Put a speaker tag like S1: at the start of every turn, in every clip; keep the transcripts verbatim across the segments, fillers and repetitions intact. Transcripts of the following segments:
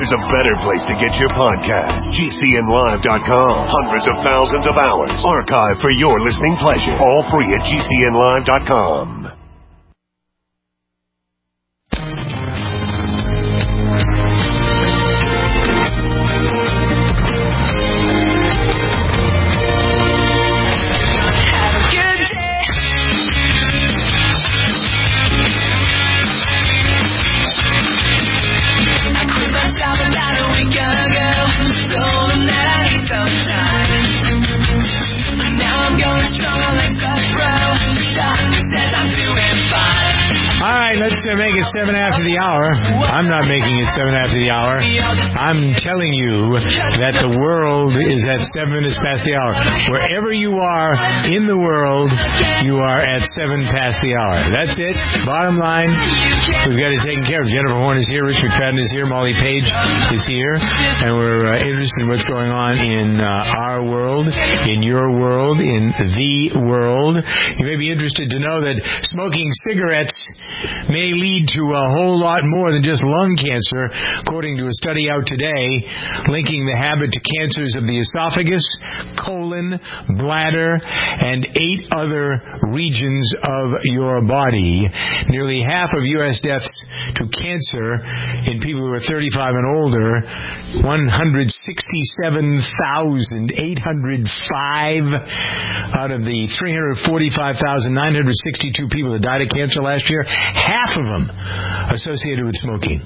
S1: there's a better place to get your podcast. G C N live dot com. Hundreds of thousands of hours archived for your listening pleasure. All free at G C N live dot com.
S2: All right, let's uh, make it seven after the hour. I'm not making it seven after the hour. I'm telling you that the world is at seven minutes past the hour. Wherever you are in the world, you are at seven past the hour. That's it. Bottom line, we've got it taken care of. Jennifer Horn is here. Rich McFadden is here. Molly Page is here. And we're uh, interested in what's going on in uh, our world, in your world, in the world. You may be interested to know that smoking cigarettes may lead to a whole lot more than just lung cancer, according to a study out today linking the habit to cancers of the esophagus, colon, bladder, and eight other regions of your body. Nearly half of U S deaths to cancer in people who are thirty-five and older, one hundred sixty-seven thousand eight hundred five out of the three hundred forty-five thousand nine hundred sixty-two people that died of cancer last year, half of them associated with smoking.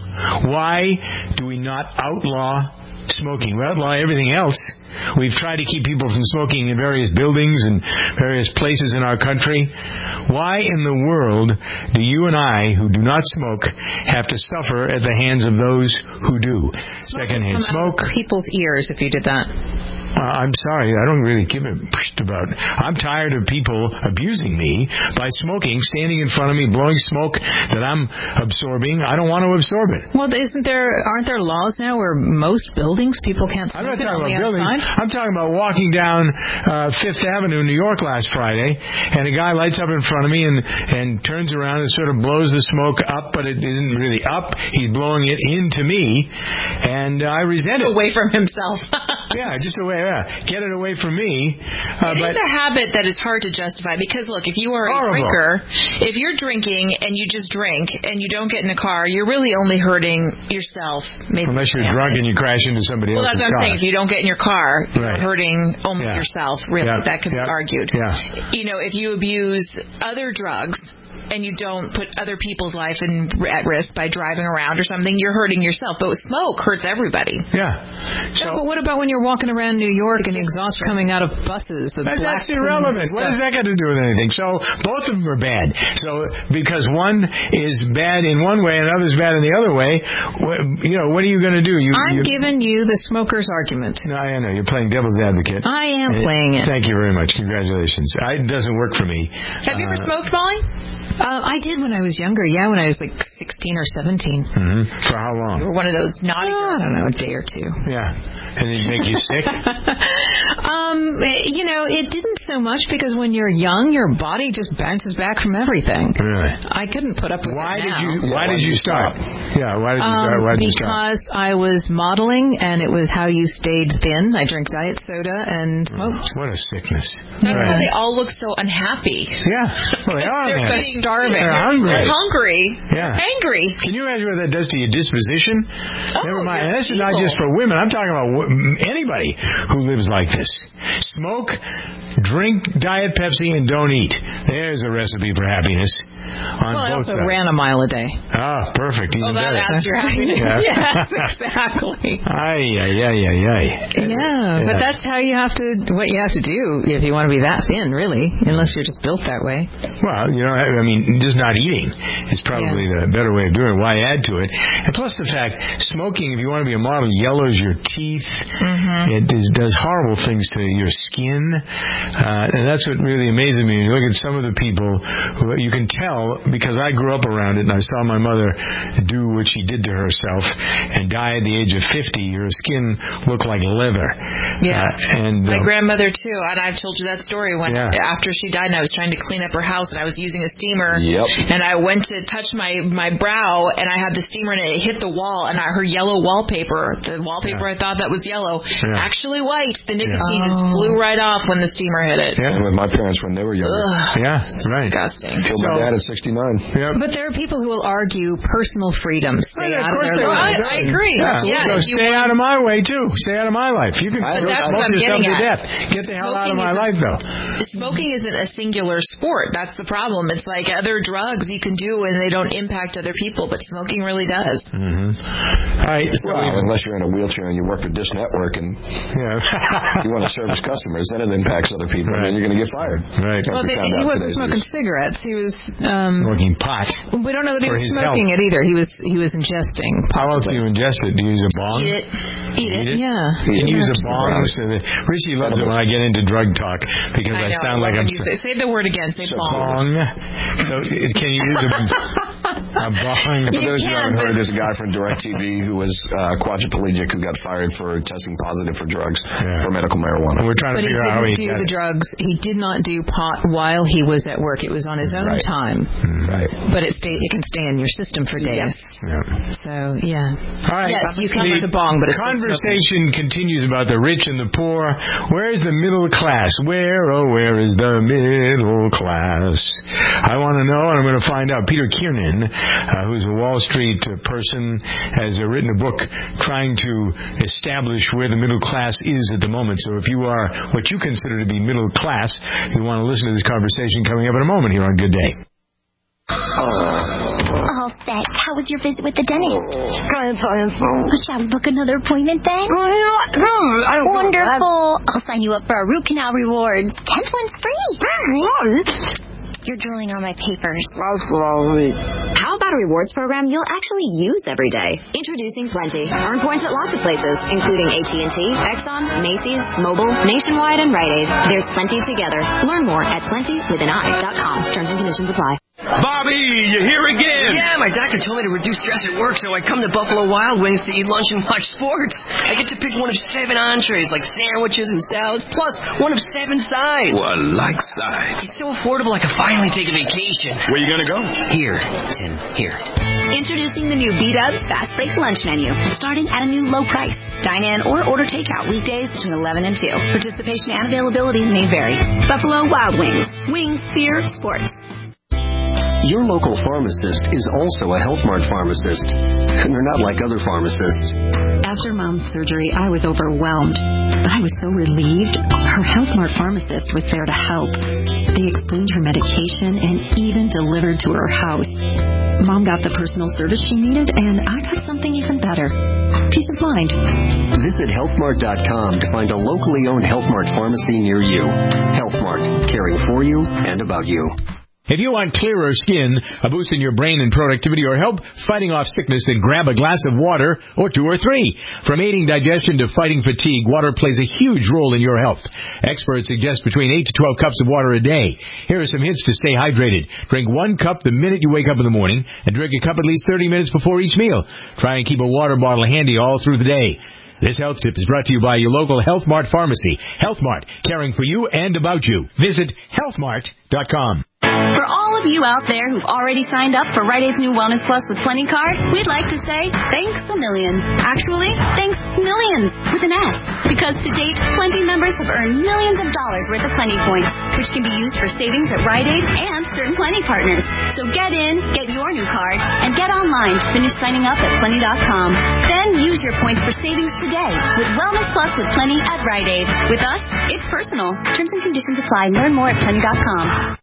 S2: Why do we not outlaw smoking? We outlaw everything else. We've tried to keep people from smoking in various buildings and various places in our country. Why in the world do you and I, who do not smoke, have to suffer at the hands of those who do? Secondhand smoke.
S3: People's ears if you did that.
S2: Uh, I'm sorry, I don't really give a about. I'm tired of people abusing me by smoking, standing in front of me, blowing smoke that I'm absorbing. I don't want to absorb it.
S3: Well, isn't there? Aren't there laws now where most buildings people can't smoke?
S2: I'm not
S3: it
S2: talking
S3: on
S2: about
S3: the
S2: buildings.
S3: outside?
S2: I'm talking about walking down uh, Fifth Avenue, New York, last Friday, and a guy lights up in front of me and and turns around and sort of blows the smoke up, but it isn't really up. He's blowing it into me, and uh, I resent it.
S3: Away from himself.
S2: Yeah, just away. Yeah. Get it away from me. Uh,
S4: it
S2: but
S4: is a habit that is hard to justify because, look, if you are a
S2: horrible.
S4: drinker, if you're drinking and you just drink and you don't get in a car, you're really only hurting yourself. Maybe
S2: Unless you're
S4: family.
S2: drunk and you crash into somebody
S4: well,
S2: else's
S4: that's what I'm
S2: car.
S4: saying. If you don't get in your car, you're
S2: Right.
S4: hurting only
S2: Yeah.
S4: yourself. Really,
S2: Yeah.
S4: that could
S2: Yeah.
S4: be argued.
S2: Yeah.
S4: You know, if you abuse other drugs and you don't put other people's life in, at risk by driving around or something, you're hurting yourself. But smoke hurts everybody.
S2: Yeah. So,
S3: No, but what about when you're walking around New York and the exhaust coming out of buses? The
S2: That,
S3: black
S2: that's irrelevant. What does that got to do with anything? So both of them are bad. So because one is bad in one way and others bad in the other way, what, you know, what are you going to do? You,
S3: I'm
S2: you,
S3: giving you the smoker's argument.
S2: No, I know. You're playing devil's advocate.
S3: I am
S2: And
S3: playing it.
S2: Thank you very much. Congratulations. I, it doesn't work for me.
S4: Have you ever
S2: Uh,
S4: smoked, Molly?
S3: Uh, I did when I was younger. Yeah, when I was like sixteen or seventeen.
S2: Mm-hmm. For how long?
S4: You were one of those naughty
S3: Oh, I
S4: girls.
S3: don't know, a day or two.
S2: Yeah. And did it make you sick?
S3: um, you know, it didn't so much because when you're young, your body just bounces back from everything.
S2: Really?
S3: I couldn't put up with
S2: Why
S3: it
S2: did
S3: now.
S2: you? Why did you start? Yeah. Why did you start?
S3: Um,
S2: Why did you start?
S3: because I was modeling, and it was how you stayed thin. I drank diet soda and smoked.
S2: What a sickness.
S4: That's
S2: Right.
S4: why they all look so unhappy.
S2: Yeah. Well, they are.
S4: They're
S2: man.
S4: getting starving.
S2: They're hungry.
S4: They're hungry.
S2: Yeah.
S4: Angry.
S2: Can you imagine what that does to your disposition?
S4: Oh,
S2: Never mind.
S4: you're
S2: And this is not
S4: evil.
S2: just for women. I'm talking about w- anybody who lives like this. Smoke, drink Diet Pepsi, and don't eat. There's a recipe for happiness. On
S3: Well, I
S2: both
S3: also
S2: sides.
S3: ran a mile a day.
S2: Ah, perfect. Even
S4: Oh, that
S2: better.
S4: adds your happiness.
S2: Yeah.
S3: Yes, exactly.
S2: Ay, ay, ay, ay, ay.
S3: Yeah, but that's how you have to, what you have to do if you want to be that thin, really, unless you're just built that way.
S2: Well, you know, I mean, just not eating is probably
S3: Yeah.
S2: the better way of doing it. Why add to it? And plus the fact, smoking, if you want to be a model, yellows your teeth.
S3: Mm-hmm.
S2: It is, does horrible things to your skin. Uh, and that's what really amazes me. You look at some of the people who you can tell, because I grew up around it and I saw my mother do what she did to herself and die at the age of fifty. Your skin looked like leather.
S4: Yeah.
S2: Uh, and
S4: My
S2: uh,
S4: grandmother, too, and I've told you that story when
S2: Yeah.
S4: after she died and I was trying to clean up her house and I was using a steamer
S5: Yep.
S4: and I went to touch my, my my brow, and I had the steamer, and it hit the wall, and I, her yellow wallpaper, the wallpaper yeah. I thought that was yellow, yeah. actually white. The nicotine yeah. just
S3: oh.
S4: flew right off when the steamer hit it.
S5: Yeah, with my parents when they were younger.
S2: Ugh. Yeah, right.
S4: Disgusting.
S5: Killed so, my dad at sixty-nine.
S3: Yep. But there are people who will argue personal freedom. Stay
S2: right,
S3: out
S2: of,
S3: of their
S4: life. I, I agree.
S2: Yeah,
S4: yeah,
S2: so stay out of my way, too. Stay out of my life. You can
S4: but that's
S2: smoke
S4: what I'm
S2: yourself to
S4: at.
S2: death. Get the hell Smoking out of my life, though.
S4: Smoking isn't a singular sport. That's the problem. It's like other drugs you can do and they don't impact other people, but smoking really does.
S2: Mm-hmm. All right. So
S5: well, unless you're in a wheelchair and you work for Dish Network and yeah. you want to service customers, then it impacts other people, right. and then you're going to get fired.
S2: Right.
S3: Well, they, he wasn't smoking days. cigarettes. He was um,
S2: smoking pot.
S3: We don't know that he was smoking health. it either. He was he was ingesting. Possibly.
S2: How else do you ingest it? Do you use a bong?
S4: Eat it. Eat,
S3: Eat
S4: it.
S3: it. Yeah.
S2: Can you use a bong? So Richie loves it when I get into drug talk because I, I
S4: know,
S2: sound like I'm.
S4: Say, say the word again. Say
S2: so
S4: bong.
S2: bong. So can you use a, a bong?
S5: For
S2: you
S5: those
S2: who
S5: haven't heard, there's a guy from DirecTV who was uh, quadriplegic who got fired for testing positive for drugs
S2: yeah.
S5: for medical marijuana.
S2: We're trying
S3: but
S2: to figure out how he
S3: didn't do
S2: got
S3: the
S2: it.
S3: drugs. He did not do pot while he was at work. It was on his own
S5: right.
S3: time.
S5: Right.
S3: But it stay, it can stay in your system for days.
S4: Yes.
S2: Yeah.
S3: So yeah.
S2: All right.
S3: Yes, you can use a bong, but it's
S2: conversation continues about the rich and the poor. Where's the middle class? Where, oh, where is the middle class? I want to know, and I'm going to find out. Peter Kiernan, uh, who's a Wall Street uh, person, has uh, written a book trying to establish where the middle class is at the moment. So if you are what you consider to be middle class, you want to listen to this conversation coming up in a moment here on Good Day.
S6: All set. How was your visit with the dentist? Shall we book another appointment then? Wonderful. I'll sign you up for our root canal rewards. Tenth one's free. You're drooling on my papers.
S7: How about a rewards program you'll actually use every day? Introducing Plenty. Earn points at lots of places, including A T and T, Exxon, Macy's, Mobile, Nationwide, and Rite Aid. There's plenty together. Learn more at plenty with an eye dot com. Terms and conditions apply.
S8: Bobby, you're here again.
S9: Yeah, my doctor told me to reduce stress at work, so I come to Buffalo Wild Wings to eat lunch and watch sports. I get to pick one of seven entrees, like sandwiches and salads, plus one of seven sides.
S8: Well, I like sides.
S9: It's so affordable I can finally take a vacation.
S8: Where you gonna go?
S9: Here, Tim, here.
S7: Introducing the new B-Dubs Fast Break Lunch Menu, starting at a new low price. Dine in or order takeout weekdays between eleven and two. Participation and availability may vary. Buffalo Wild Wings. Wings, beer, sports.
S10: Your local pharmacist is also a Health Mart pharmacist, and they're not like other pharmacists.
S11: After Mom's surgery, I was overwhelmed, but I was so relieved. Her Health Mart pharmacist was there to help. They explained her medication and even delivered to her house. Mom got the personal service she needed, and I got something even better. Peace of mind.
S10: Visit health mart dot com to find a locally owned Health Mart pharmacy near you. Health Mart, caring for you and about you.
S2: If you want clearer skin, a boost in your brain and productivity, or help fighting off sickness, then grab a glass of water or two or three. From aiding digestion to fighting fatigue, water plays a huge role in your health. Experts suggest between eight to twelve cups of water a day. Here are some hints to stay hydrated. Drink one cup the minute you wake up in the morning, and drink a cup at least thirty minutes before each meal. Try and keep a water bottle handy all through the day. This health tip is brought to you by your local Health Mart pharmacy. Health Mart, caring for you and about you. Visit health mart dot com.
S7: For all of you out there who've already signed up for Rite Aid's new Wellness Plus with Plenty card, we'd like to say thanks a million. Actually, thanks millions with an S. Because to date, Plenty members have earned millions of dollars worth of Plenty points, which can be used for savings at Rite Aid and certain Plenty partners. So get in, get your new card, and get online to finish signing up at Plenty dot com. Then use your points for savings today with Wellness Plus with Plenty at Rite Aid. With us, it's personal. Terms and conditions apply. Learn more at Plenty dot com.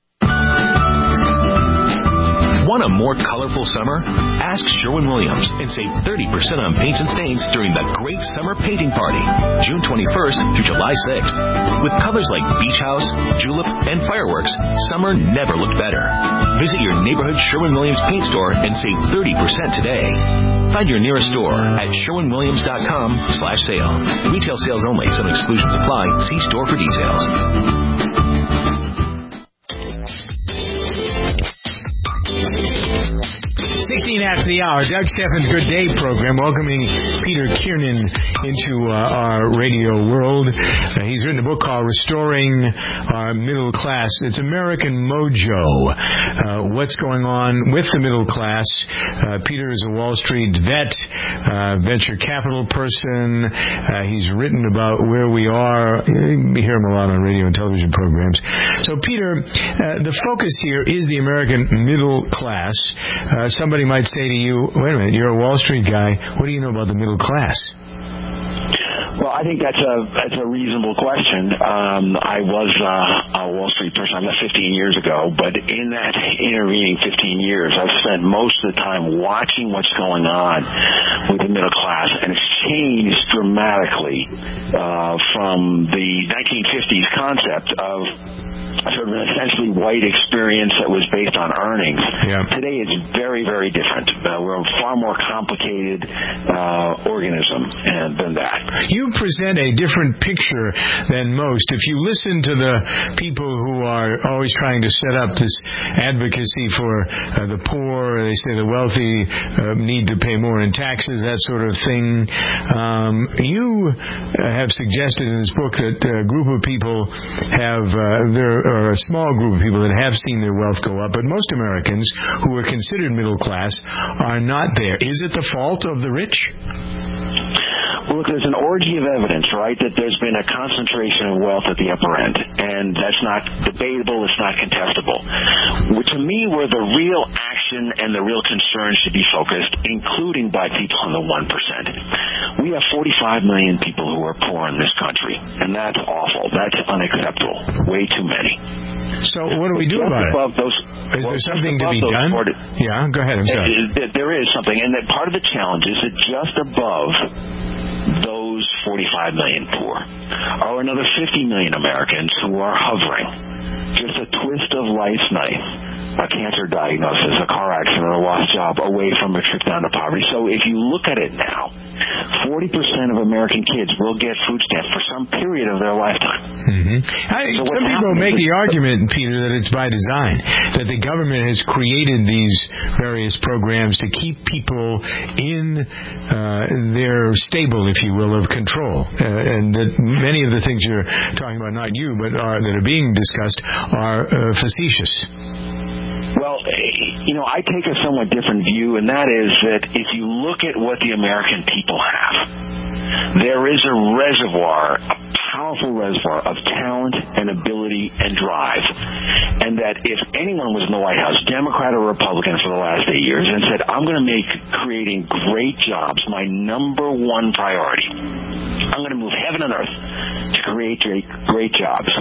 S12: Want a more colorful summer? Ask Sherwin-Williams and save thirty percent on paints and stains during the Great Summer Painting Party, June twenty-first through July sixth. With colors like Beach House, Julep, and Fireworks, summer never looked better. Visit your neighborhood Sherwin-Williams paint store and save thirty percent today. Find your nearest store at sherwin williams dot com slash sale. Retail sales only. Some exclusions apply. See store for details.
S2: sixteen after the hour, Doug Steffen's Good Day program, welcoming Peter Kiernan into uh, our radio world. Uh, he's written a book called Restoring Our Middle Class. It's American Mojo. Uh, what's going on with the middle class? Uh, Peter is a Wall Street vet, uh, venture capital person. Uh, he's written about where we are. You hear him a lot on radio and television programs. So, Peter, uh, the focus here is the American middle class. Uh, somebody might say to you, wait a minute, you're a Wall Street guy. What do you know about the middle class?
S13: Well, I think that's a that's a reasonable question. Um, I was uh, a Wall Street person. I left fifteen years ago, but in that intervening fifteen years, I've spent most of the time watching what's going on with the middle class, and it's changed dramatically uh, from the nineteen fifties concept of sort of an essentially white experience that was based on earnings.
S2: Yeah.
S13: Today it's very, very different. Uh, we're a far more complicated uh, organism uh, than that.
S2: You present a different picture than most. If you listen to the people who are always trying to set up this advocacy for uh, the poor, they say the wealthy uh, need to pay more in taxes, that sort of thing. Um, you uh, have suggested in this book that a group of people have, uh, there are a small group of people that have seen their wealth go up, but most Americans who are considered middle class are not there. Is it the fault of the rich?
S13: Well, look, there's an orgy of evidence, right, that there's been a concentration of wealth at the upper end, and that's not debatable, it's not contestable. Which, to me, where the real action and the real concern should be focused, including by people in the one percent. We have forty-five million people who are poor in this country, and that's awful. That's unacceptable. Way too many.
S2: So what do we do about it?
S13: Those,
S2: is
S13: well,
S2: there something to be done?
S13: Order,
S2: yeah, go ahead, I'm sorry.
S13: There is something, and that part of the challenge is that just above those forty-five million poor are another fifty million Americans who are hovering. Just a twist of life's knife, a cancer diagnosis, a car accident, or a lost job away from a trip down to poverty. So if you look at it now, forty percent of American kids will get food stamps for some period of their lifetime.
S2: Mm-hmm. I,
S13: so
S2: some people make the argument, Peter, that it's by design, that the government has created these various programs to keep people in uh, their stable, if you will, of control, uh, and that many of the things you're talking about, not you, but are, that are being discussed, are uh, facetious.
S13: Well, you know, I take a somewhat different view, and that is that if you look at what the American people have, there is a reservoir, a powerful reservoir of talent and ability and drive. And that if anyone was in the White House, Democrat or Republican for the last eight years, and said, I'm going to make creating great jobs my number one priority, I'm going to move heaven and earth to create great jobs,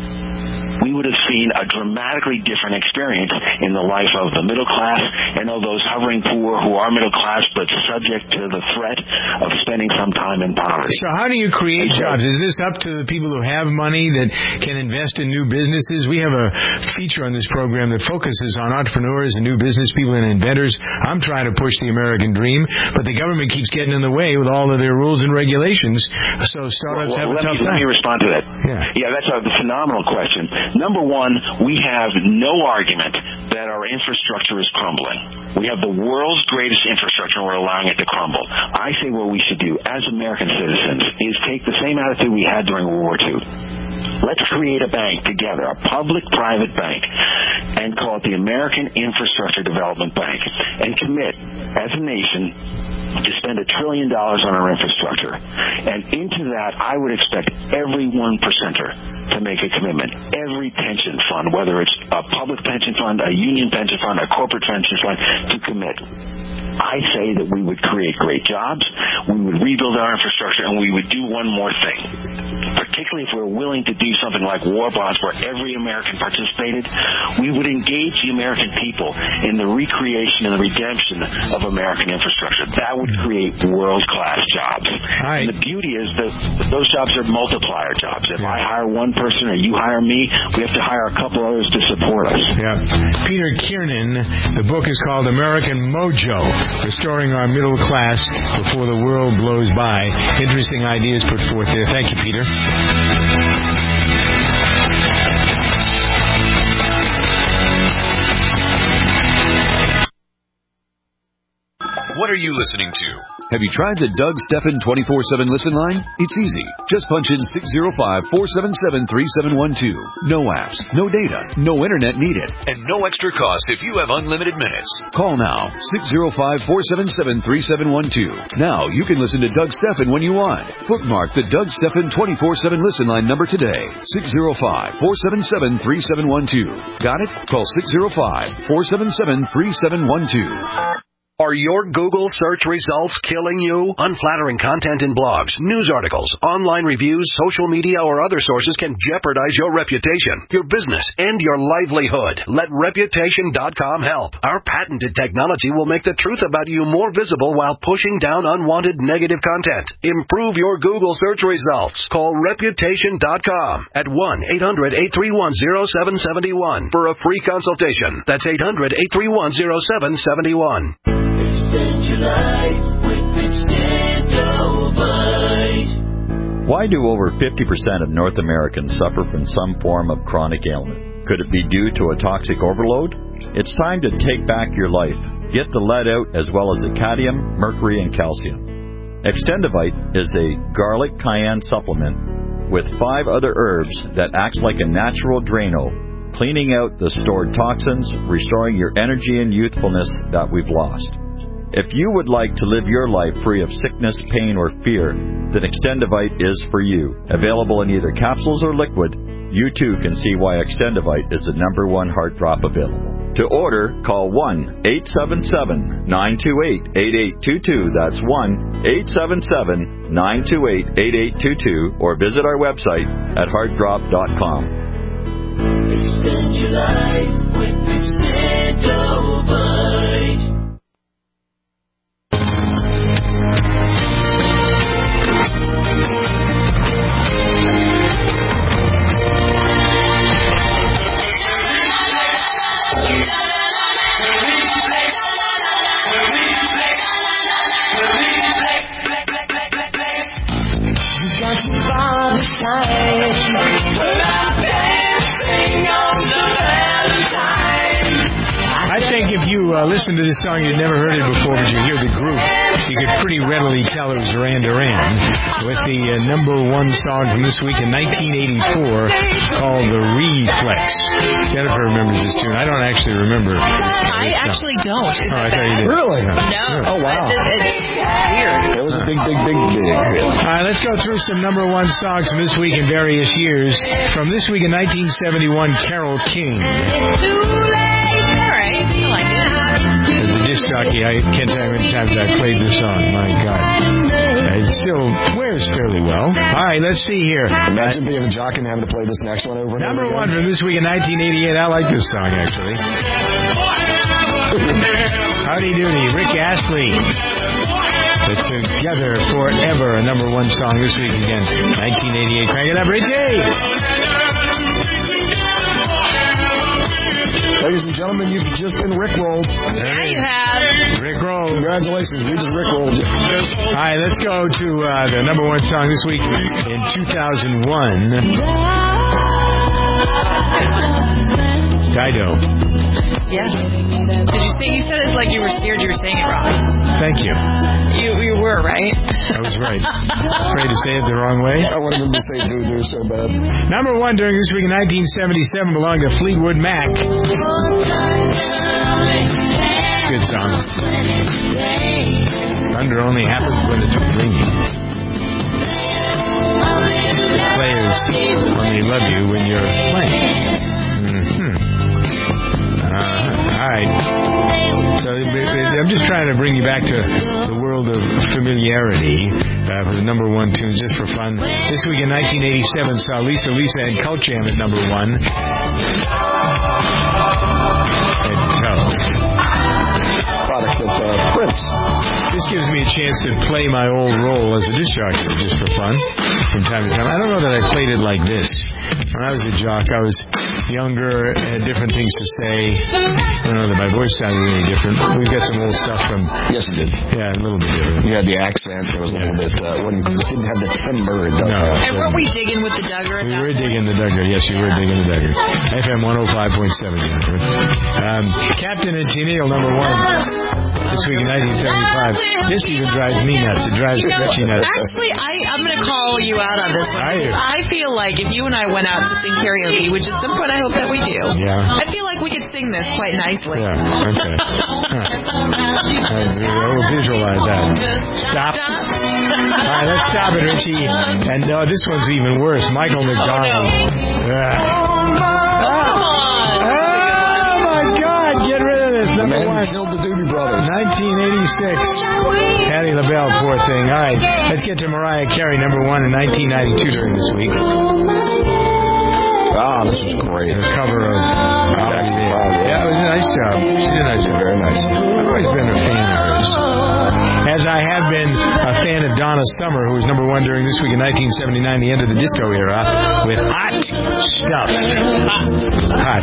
S13: we would have seen a dramatically different experience in the life of the middle class and of those hovering poor who are middle class but subject to the threat of spending some time in poverty.
S2: So how do you create jobs? Is this up to the people who have money that can invest in new businesses? We have a feature on this program that focuses on entrepreneurs and new business people and inventors. I'm trying to push the American dream, but the government keeps getting in the way with all of their rules and regulations, so startups
S13: well, well,
S2: have a
S13: let
S2: tough
S13: me,
S2: time.
S13: Let me respond to that.
S2: Yeah,
S13: yeah that's a phenomenal question. Number one, we have no argument that our infrastructure is crumbling. We have the world's greatest infrastructure, and we're allowing it to crumble. I say what we should do as American citizens is take the same attitude we had during World War Two. Let's create a bank together, a public-private bank, and call it the American Infrastructure Development Bank, and commit, as a nation, to spend a trillion dollars on our infrastructure. And into that, I would expect every one percenter to make a commitment. Every pension fund, whether it's a public pension fund, a union pension fund, a corporate pension fund, to commit. I say that we would create great jobs, we would rebuild our infrastructure, and we would do one more thing. Particularly if we're willing to do something like war bonds where every American participated, we would engage the American people in the recreation and the redemption of American infrastructure. That would create world-class jobs.
S2: Right.
S13: And the beauty is that those jobs are multiplier jobs. If I hire one person or you hire me, we have to hire a couple others to support us.
S2: Yeah. Peter Kiernan, the book is called American Mojo, Restoring Our Middle Class Before the World Blows By. Interesting ideas put forth there. Thank you, Peter.
S14: What are you listening to?
S15: Have you tried the Doug Stephan twenty-four seven listen line? It's easy. Just punch in six zero five, four seven seven, three seven one two. No apps, no data, no internet needed.
S14: And no extra cost if you have unlimited minutes.
S15: Call now, six zero five, four seven seven, three seven one two. Now you can listen to Doug Stephan when you want. Bookmark the Doug Stephan twenty-four seven listen line number today. six zero five, four seven seven, three seven one two. Got it? Call six zero five, four seven seven, three seven one two.
S16: Are your Google search results killing you? Unflattering content in blogs, news articles, online reviews, social media, or other sources can jeopardize your reputation, your business, and your livelihood. Let Reputation dot com help. Our patented technology will make the truth about you more visible while pushing down unwanted negative content. Improve your Google search results. Call Reputation dot com at one eight hundred, eight three one, zero seven seven one for a free consultation. That's eight hundred, eight three one, zero seven seven one.
S17: Extend your life with Extendovite.
S18: Why do over fifty percent of North Americans suffer from some form of chronic ailment? Could it be due to a toxic overload? It's time to take back your life. Get the lead out as well as the cadmium, mercury, and calcium. Extendovite is a garlic cayenne supplement with five other herbs that acts like a natural Drano, cleaning out the stored toxins, restoring your energy and youthfulness that we've lost. If you would like to live your life free of sickness, pain, or fear, then Extendovite is for you. Available in either capsules or liquid, you too can see why Extendovite is the number one heart drop available. To order, call one eight seven seven, nine two eight, eight eight two two. That's one eight seven seven, nine two eight, eight eight two two, or visit our website at heart drop dot com.
S17: Extend your life with Extendovite.
S2: I think if you uh, listen to this song, you'd never heard it before, but you hear the group, you could pretty readily tell it was Duran Duran with the uh, number one song from this week in nineteen eighty-four called The Reflex. Jennifer remembers this tune. I don't actually remember.
S4: I actually don't. Is
S2: oh, I
S4: that
S2: thought you did.
S5: Really?
S4: No.
S5: Oh, wow.
S4: It's, it's weird.
S5: It was a big, big, big, big hit.
S2: All right, let's go through some number one songs from this week in various years. From this week in nineteen seventy-one, Carole King.
S4: I like it.
S2: As a disc jockey, I can't tell you how many times I've played this song. My God. It still wears fairly well. All right, let's see here.
S5: Imagine being a jockey and having to play this next one over and
S2: Number
S5: over
S2: one
S5: again.
S2: from this week in nineteen eighty-eight. I like this song, actually. Howdy Doody, Rick Astley. The Together Forever, a number one song this week again. nineteen eighty-eight. Crank it up, Richie!
S5: Ladies and gentlemen, you've just been rickrolled.
S4: Yeah, you have.
S2: Rickrolled.
S5: Congratulations, we just rickrolled you.
S2: All right, let's go to uh, the number one song this week in two thousand one. Dido.
S4: Yeah. Did you sing? You said it like you were scared you were saying it wrong.
S2: Thank you.
S4: You you were, right?
S2: I was right. Afraid to say it the wrong way.
S5: I wanted him to say doo-doo so bad.
S2: Number one during this week in nineteen seventy-seven belonged to Fleetwood Mac. It's a good song. Thunder only happens when it's ringing. Players only love you when you're playing. Mm-hmm. Uh, all right. So I'm just trying to bring you back to the world of familiarity uh, for the number one tunes, just for fun. This week in nineteen eighty-seven saw Lisa Lisa and Cult Jam at number one. And Cult.
S5: Product of uh, Prince.
S2: This gives me a chance to play my old role as a disc jockey, just for fun, from time to time. I don't know that I played it like this. When I was a jock, I was younger, had different things to say. I don't know that my voice sounded any different. We've got some old stuff from...
S5: Yes, it did.
S2: Yeah, a little bit different.
S5: You had the accent. It was a little bit... Uh, when you didn't have the timbre. It
S2: no.
S4: And weren't we digging with the Duggar?
S2: We were digging the Duggar. Yes, we were digging the Duggar. F M one oh five point seven. Um, Captain and Tennille, number one. This Week in nineteen seventy-five. This even drives me nuts. It drives
S4: You know,
S2: Richie nuts.
S4: actually, I, I'm going to call you out on this one.
S2: Are you?
S4: I feel like if you and I went out to sing karaoke, which at some point I hope that we do,
S2: Yeah.
S4: I feel like we could sing this quite nicely.
S2: Yeah, okay. Huh. I will visualize that. Stop. All right, let's stop it, Richie. And uh, this one's even worse. Michael McDonald.
S4: Oh,
S2: Yeah.
S4: Come on.
S2: Oh, my God. Get rid of this. Number one.
S5: Killed the Doobie Brothers.
S2: nineteen eighty-six. Patti LaBelle, poor thing. All right, let's get to Mariah Carey, number one in nineteen ninety-two during this week.
S5: Ah, this was great.
S2: The cover of... Oh, yeah. yeah, it was a nice job. She did a nice job.
S5: Very nice.
S2: I've always been a fan of hers. As I have been a fan of Donna Summer, who was number one during this week in nineteen seventy-nine, the end of the disco era, with Hot Stuff. Hot.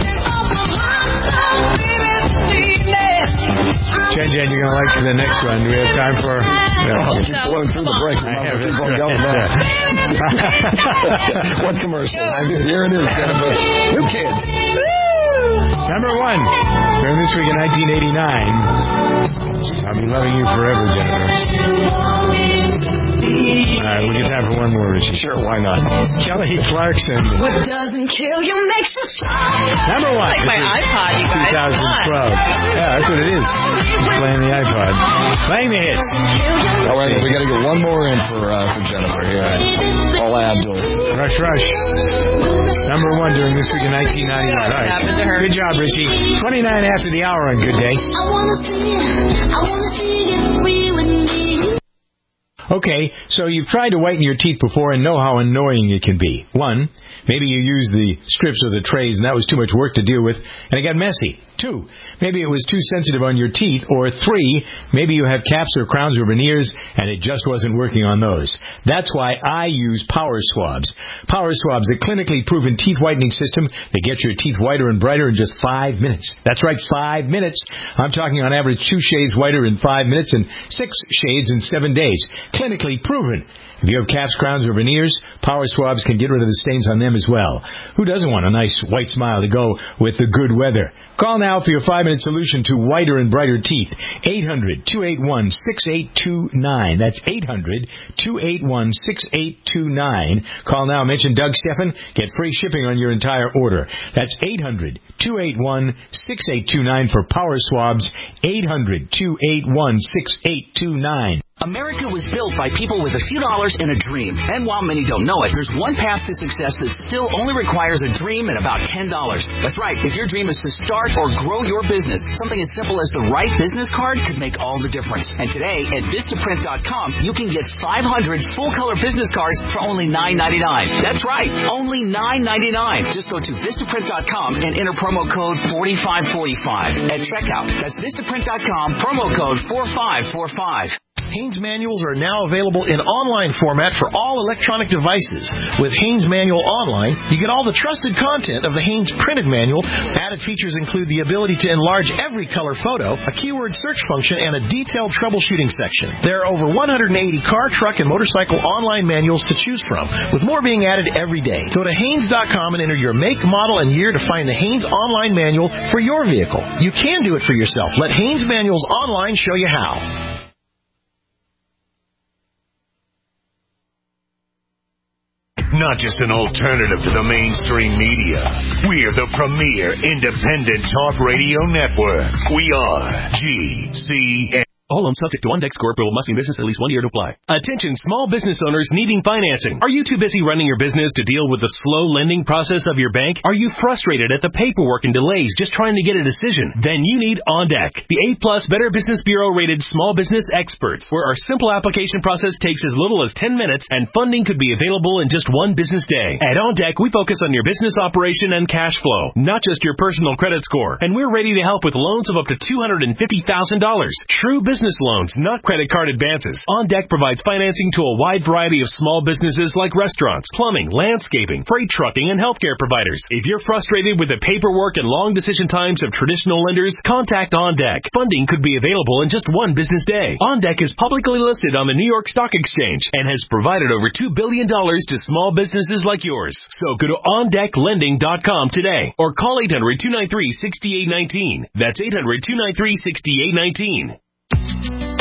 S2: Jen Jen, you're going to like the next one. Do we have time for... No.
S5: Oh, keep blowing through the break.
S2: I have
S5: keep
S2: it.
S5: on going now. What commercial? Here it is, Jennifer. New kids.
S2: Number one, during this week in nineteen eighty-nine, I'll be loving you forever, Jennifer. All right, we get time for one more, Richie.
S5: Sure, why not?
S2: Kelly Clarkson.
S6: What doesn't kill you makes you strong.
S2: Number one.
S4: Like my iPod, you guys.
S2: twenty twelve. Yeah, that's what it is. It's playing the iPod. Playing the hits.
S5: All right, we got to get one more in for uh, for Jennifer here. I'll add to it.
S2: Rush, rush. Number one during this week in nineteen ninety-one. All right.
S4: happened to her?
S2: Good job, Richie. twenty-nine after the hour on Good Day.
S6: I wanna see it. I wanna see it free with me.
S2: Okay, so you've tried to whiten your teeth before and know how annoying it can be. One, maybe you used the strips or the trays and that was too much work to deal with and it got messy. Two, maybe it was too sensitive on your teeth. Or three, maybe you have caps or crowns or veneers and it just wasn't working on those. That's why I use Power Swabs. Power Swabs, a clinically proven teeth whitening system that gets your teeth whiter and brighter in just five minutes. That's right, five minutes. I'm talking on average two shades whiter in five minutes and six shades in seven days. Clinically proven. If you have caps, crowns, or veneers, Power Swabs can get rid of the stains on them as well. Who doesn't want a nice white smile to go with the good weather? Call now for your five-minute solution to whiter and brighter teeth. eight hundred, two eight one, six eight two nine. That's eight hundred, two eight one, six eight two nine. Call now. Mention Doug Steffen. Get free shipping on your entire order. That's eight hundred, two eight one, six eight two nine for Power Swabs. eight hundred, two eight one, six eight two nine.
S19: America was built by people with a few dollars and a dream. And while many don't know it, there's one path to success that still only requires a dream and about ten dollars. That's right. If your dream is to start or grow your business, something as simple as the right business card could make all the difference. And today at Vistaprint dot com, you can get five hundred full-color business cards for only nine ninety-nine. That's right. Only nine ninety-nine. Just go to Vistaprint dot com and enter promo code forty-five forty-five at checkout. That's Vistaprint dot com, promo code four five four five.
S20: Haynes manuals are now available in online format for all electronic devices. With Haynes Manual Online, you get all the trusted content of the Haynes printed manual. Added features include the ability to enlarge every color photo, a keyword search function, and a detailed troubleshooting section. There are over one hundred eighty car, truck, and motorcycle online manuals to choose from, with more being added every day. Go to Haynes dot com and enter your make, model, and year to find the Haynes online manual for your vehicle. You can do it for yourself. Let Haynes Manuals Online show you how.
S1: Not just an alternative to the mainstream media. We're the premier independent talk radio network. We are G C N.
S21: All loans subject to on-deck score approval must be in business at least one year to apply. Attention small business owners needing financing. Are you too busy running your business to deal with the slow lending process of your bank? Are you frustrated at the paperwork and delays just trying to get a decision? Then you need OnDeck, the A-plus Better Business Bureau rated small business experts, where our simple application process takes as little as ten minutes and funding could be available in just one business day. At OnDeck, we focus on your business operation and cash flow, not just your personal credit score. And we're ready to help with loans of up to two hundred fifty thousand dollars. True business Business loans, not credit card advances. OnDeck provides financing to a wide variety of small businesses like restaurants, plumbing, landscaping, freight trucking, and healthcare providers. If you're frustrated with the paperwork and long decision times of traditional lenders, contact OnDeck. Funding could be available in just one business day. OnDeck is publicly listed on the New York Stock Exchange and has provided over two billion dollars to small businesses like yours. So go to on deck lending dot com today or call eight hundred, two nine three, six eight one nine. That's eight hundred, two nine three, six eight one nine.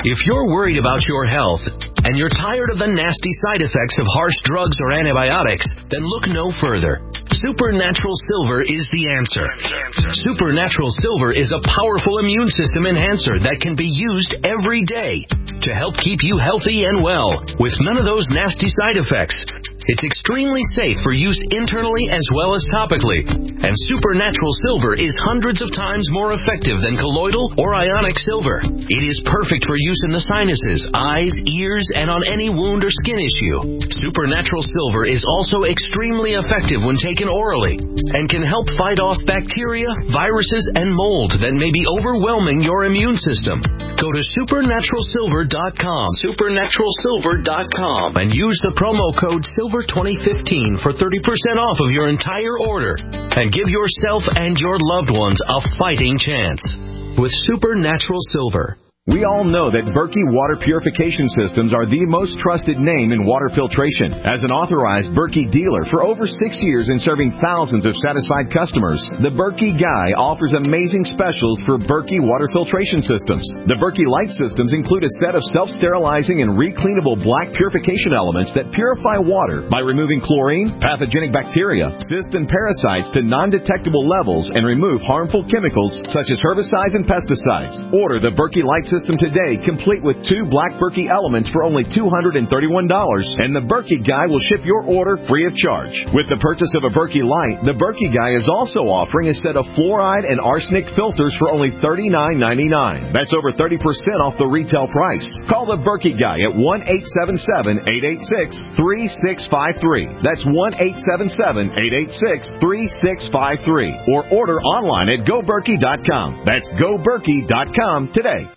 S16: If you're worried about your health and you're tired of the nasty side effects of harsh drugs or antibiotics, then look no further. Supernatural Silver is the answer. Supernatural Silver is a powerful immune system enhancer that can be used every day to help keep you healthy and well with none of those nasty side effects. It's extremely safe for use internally as well as topically. And Supernatural Silver is hundreds of times more effective than colloidal or ionic silver. It is perfect for use in the sinuses, eyes, ears, and on any wound or skin issue. Supernatural Silver is also extremely effective when taken orally and can help fight off bacteria, viruses, and mold that may be overwhelming your immune system. Go to supernatural silver dot com, supernatural silver dot com, and use the promo code silver twenty fifteen for thirty percent off of your entire order and give yourself and your loved ones a fighting chance with Supernatural Silver.
S3: We all know that Berkey Water Purification Systems are the most trusted name in water filtration. As an authorized Berkey dealer for over six years and serving thousands of satisfied customers, the Berkey Guy offers amazing specials for Berkey Water Filtration Systems. The Berkey Light Systems include a set of self-sterilizing and recleanable black purification elements that purify water by removing chlorine, pathogenic bacteria, cysts, and parasites to non-detectable levels and remove harmful chemicals such as herbicides and pesticides. Order the Berkey Light System today, complete with two black Berkey elements for only two hundred thirty-one dollars, and the Berkey Guy will ship your order free of charge. With the purchase of a Berkey Light, the Berkey Guy is also offering a set of fluoride and arsenic filters for only thirty-nine ninety-nine. That's over thirty percent off the retail price. Call the Berkey Guy at one eight seven seven, eight eight six, three six five three. That's one eight seven seven, eight eight six, three six five three. Or order online at go berkey dot com. That's go berkey dot com today.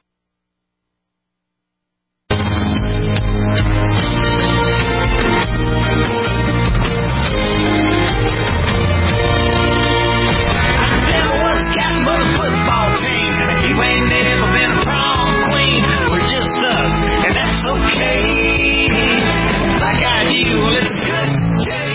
S17: Ain't never been a prom queen. We're just us, and that's okay. I got you, it's a good day.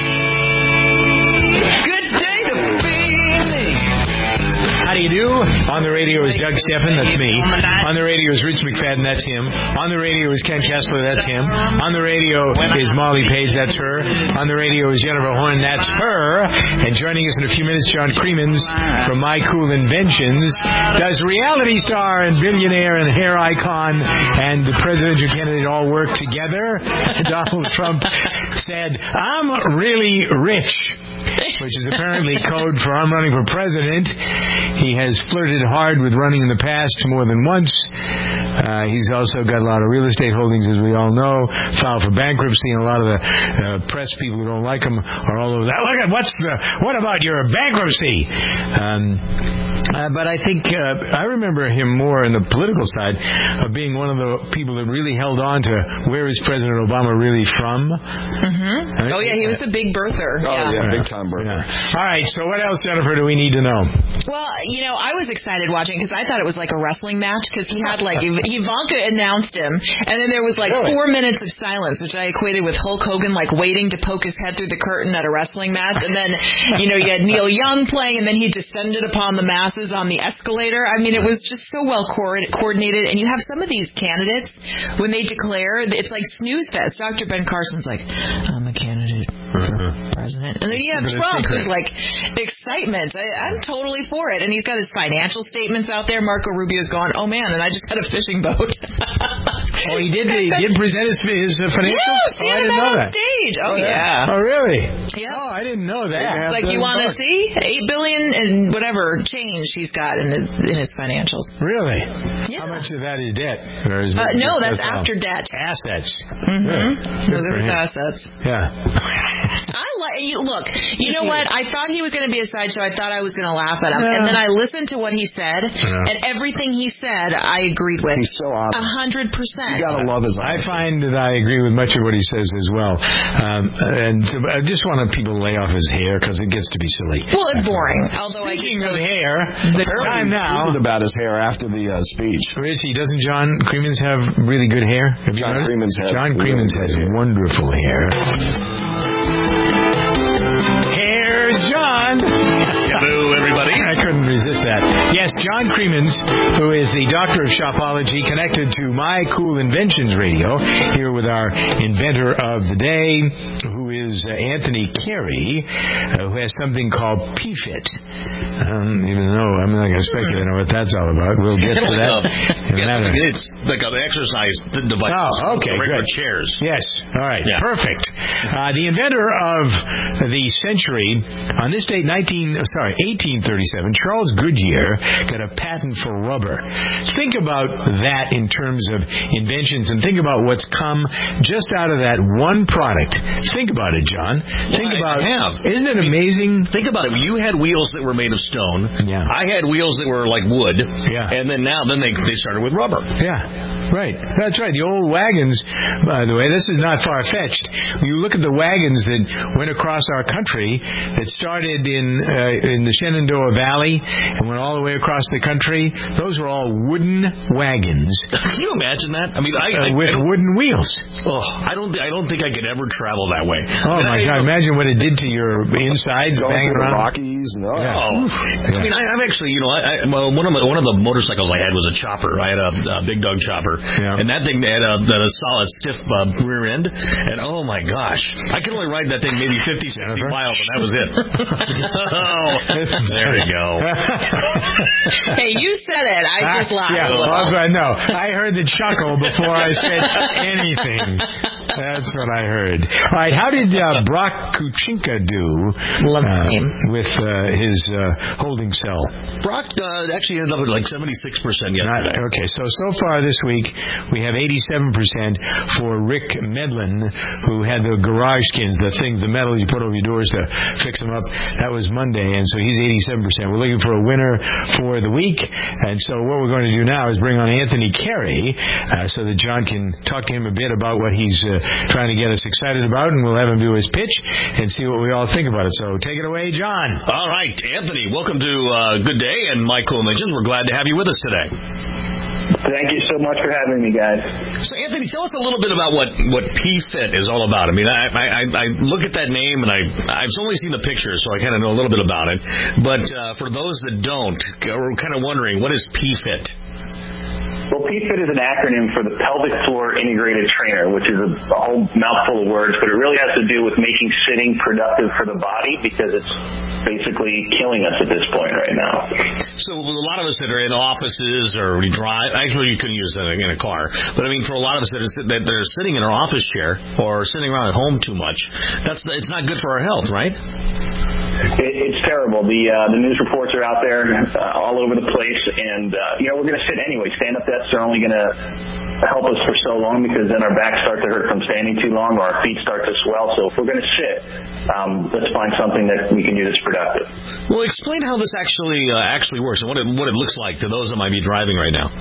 S17: Good day to be me.
S2: How do you do? On the radio is Doug Steffen, that's me. On the radio is Rich McFadden, that's him. On the radio is Ken Kessler, that's him. On the radio is Molly Page, that's her. On the radio is Jennifer Horn, that's her. And joining us in a few minutes, John Creemans from My Cool Inventions. Does reality star and billionaire and hair icon and the presidential candidate all work together? Donald Trump said, I'm really rich, which is apparently code for I'm running for president. He has flirted hard with running in the past more than once. Uh, he's also got a lot of real estate holdings, as we all know, filed for bankruptcy, and a lot of the uh, press people who don't like him are all over that. Look at what's the, what about your bankruptcy? Um, uh, but I think uh, I remember him more in the political side of being one of the people that really held on to where is President Obama really from.
S4: Mm-hmm. Oh, yeah, he was a big birther.
S5: Oh,
S4: yeah,
S5: yeah big time birther.
S2: Yeah. All right, so what else, Jennifer, do we need to know?
S4: Well, you know, I was excited watching because I thought it was like a wrestling match because he had like Ivanka announced him, and then there was like really? four minutes of silence, which I equated with Hulk Hogan like waiting to poke his head through the curtain at a wrestling match, and then you know you had Neil Young playing, and then he descended upon the masses on the escalator. I mean, it was just so well co- coordinated, and you have some of these candidates when they declare, it's like snooze fest. Doctor Ben Carson's like, I'm a candidate for president, and then you have Trump who's like excitement. I, I'm totally for it, and he's got his financial statements out there. Marco Rubio's going, oh man, and I just had a fishing boat.
S2: Oh, he did. He did present his, his uh, financials.
S4: Yes, he
S2: oh,
S4: had
S2: I didn't
S4: them
S2: know
S4: on
S2: that.
S4: stage. Oh yeah.
S2: Oh really?
S4: Yeah.
S2: Oh, I didn't know that.
S4: It's like you want to see eight billion and whatever change he's got in his in his financials.
S2: Really?
S4: Yeah.
S2: How much of that is debt? Or is
S4: uh,
S2: it,
S4: no, that's
S2: uh,
S4: after debt.
S2: Assets.
S4: Mm-hmm.
S2: Yeah.
S4: Those are his assets.
S2: Yeah.
S4: I like you. Look, you know what? I thought he was going to be a sideshow. I thought I was going to laugh at him,
S2: yeah.
S4: and then I listened to what he said,
S2: yeah.
S4: and everything he said, I agreed with.
S5: He's so honest.
S4: A hundred percent.
S5: You gotta love his
S2: I find that I agree with much of what he says as well, um, and so I just want people to lay off his hair because it gets to be silly.
S4: Well, it's boring. Although
S2: Speaking
S4: I
S2: of hair, the time now
S5: about his hair after the uh, speech.
S2: Richie, doesn't John Creemans have really good hair? Have
S5: John Creemans has
S2: John Creemans has
S5: hair.
S2: wonderful hair. Here's John.
S8: Hello, everybody.
S2: I couldn't resist that. Yes, John Creemans, who is the doctor of shopology, connected to My Cool Inventions Radio, here with our inventor of the day, who is uh, Anthony Carey, uh, who has something called P-Fit. I don't even know. I'm not going to speculate on what that's all about. We'll get to that.
S9: It's like an exercise device.
S2: Oh, okay,
S9: regular
S2: good.
S9: Chairs.
S2: Yes. All right.
S9: Yeah.
S2: Perfect. Uh, the inventor of the century, on this date, nineteen sorry, eighteen thirty-seven, Charles Goodyear got a patent for rubber. Think about that in terms of inventions, and think about what's come just out of that one product. Think about it, John. Think
S9: well,
S2: about
S9: I have.
S2: Isn't it amazing?
S9: Think about it. You had wheels that were made of stone.
S2: Yeah.
S9: I had wheels that were like wood.
S2: Yeah.
S9: And then now, then they they started with rubber.
S2: Yeah. Right. That's right. The old wagons, by the way, this is not far-fetched. When you look at the wagons that went across our country, that started in uh, in the Shenandoah Valley and went all the way across the country, those were all wooden wagons.
S9: Can you imagine that? I mean, I,
S2: uh,
S9: I
S2: with
S9: I
S2: wooden wheels.
S9: Oh, I don't. I don't think I could ever travel that way.
S2: Oh
S9: I
S2: my
S9: mean,
S2: God!
S9: I,
S2: Imagine what it did to your insides,
S5: going
S2: banging
S5: through
S2: around.
S5: the Rockies. No.
S2: Yeah.
S9: Oh,
S2: yeah.
S9: I mean, I, I've actually, you know, I, I, well, one of my, one of the motorcycles I had was a chopper. I had a, a big dog chopper,
S2: yeah.
S9: and that thing had a, a solid, stiff uh, rear end. And oh my gosh, I could only ride that thing maybe fifty, sixty miles, and that was it. Oh, there we go.
S4: Hey, you said it. I just laughed.
S2: Yeah, well, no, I heard the chuckle before I said anything. That's what I heard. All right, how did uh, Brock Kuchinka do uh, with uh, his uh, holding cell?
S9: Brock uh, actually ended up at like seventy-six percent yesterday.
S2: Not, okay, so so far this week we have eighty-seven percent for Rick Medlin, who had the garage skins, the things, the metal you put over your doors to fix them up. That was Monday, and so he's eighty-seven percent. We're looking for a winner for the week, and so what we're going to do now is bring on Anthony Carey uh, so that John can talk to him a bit about what he's uh, trying to get us excited about, and we'll have him do his pitch and see what we all think about it. So take it away, John.
S9: All right, Anthony, welcome to uh, Good Day and My Cool Inventions. We're glad to have you with us today.
S22: Thank you so much for having me, guys.
S9: So, Anthony, tell us a little bit about what, what P-Fit is all about. I mean, I, I, I look at that name, and I, I've only seen the pictures, so I kind of know a little bit about it. But uh, for those that don't, we're kind of wondering, what is P-Fit?
S22: Well, P-Fit is an acronym for the Pelvic Floor Integrated Trainer, which is a, a whole mouthful of words, but it really has to do with making sitting productive for the body, because it's basically killing us at this point right now.
S9: So a lot of us that are in offices or we drive, actually you couldn't use that in a car, but I mean for a lot of us that are, that are sitting in our office chair or sitting around at home too much, that's it's not good for our health, right?
S22: It, it's terrible. The uh, the news reports are out there uh, all over the place, and uh, you know we're going to sit anyway. Stand-up desks are only going to help us for so long, because then our backs start to hurt from standing too long, or our feet start to swell. So if we're going to sit, um, let's find something that we can do that's productive.
S9: Well, explain how this actually uh, actually works and what it, what it looks like to those that might be driving right now.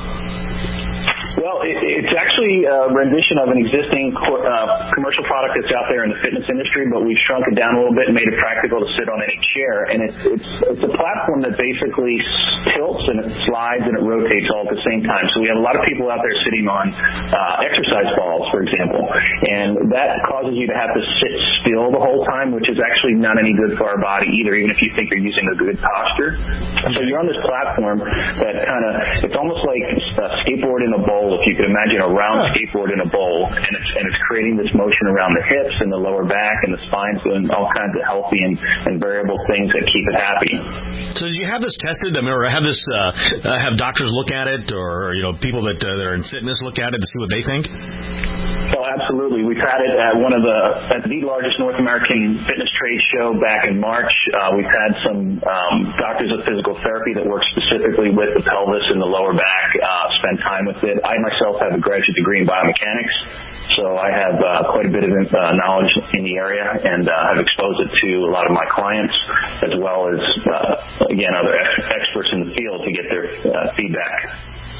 S22: Well, it, it's actually a rendition of an existing uh, commercial product that's out there in the fitness industry, but we've shrunk it down a little bit and made it practical to sit on any chair. And it's it's, it's a platform that basically tilts and it slides and it rotates all at the same time. So we have a lot of people out there sitting on uh, exercise balls, for example, and that causes you to have to sit still the whole time, which is actually not any good for our body either, even if you think you're using a good posture. So you're on this platform that kind of, it's almost like a skateboard in a bowl. If you could imagine a round skateboard in a bowl, and it's and it's creating this motion around the hips and the lower back and the spine, doing all kinds of healthy and, and variable things that keep it happy.
S9: So did you have this tested? I mean, or have this uh, uh, have doctors look at it, or you know, people that, uh, that are in fitness look at it to see what they think?
S22: Oh, absolutely. We've had it at one of the at the largest North American fitness trade show back in March. Uh, we've had some um, doctors of physical therapy that work specifically with the pelvis and the lower back uh, spend time with it. I myself have a graduate degree in biomechanics, so I have uh, quite a bit of uh, knowledge in the area, and uh, have exposed it to a lot of my clients, as well as, uh, again, other ex- experts in the field to get their uh, feedback.